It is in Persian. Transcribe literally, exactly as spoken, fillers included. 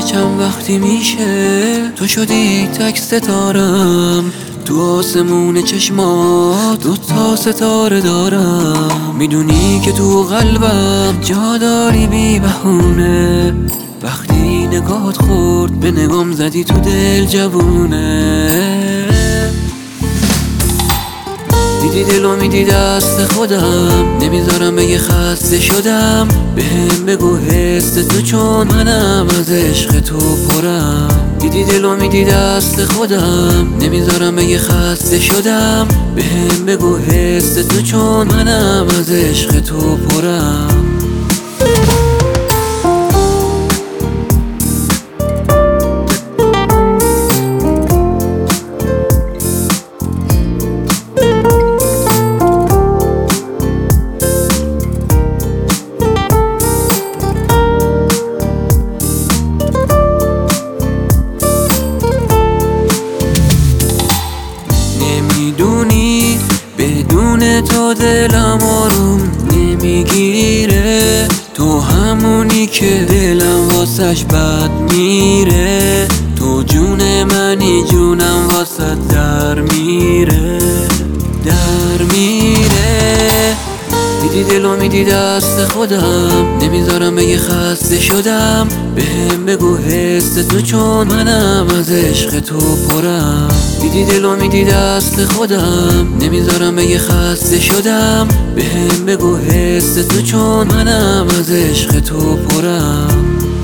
چند وقتی میشه تو شدی تک ستارم، تو آسمون چشمات دو تا ستاره دارم. میدونی که تو قلبم جا داری بی بهونه، وقتی نگاهت خورد به نگام زدی تو دل جوونه. دیدی دلو میدی دست خودم، نمیذارم بگه خسته شدم. بهم بگو حس تو چون منم از عشق تو پرم. دیدی دلو میدی دست خودم، نمیذارم بگه خسته شدم. بهم بگو حس تو چون منم از عشق تو پرم. نمیدونی بدون تو دلم آروم نمیگیره، تو همونی که دلم واسش بد میره. تو جون منی جونم واسه در میره در میره. دیدی دلو میدی دست خودم، نمیذارم بگه خسته شدم. بهم بگو حس تو چون منم از عشق تو پرم. دیدی دلو میدی دست خودم، نمیذارم بگه خسته شدم. بهم بگو حس تو چون منم از عشق تو پرم.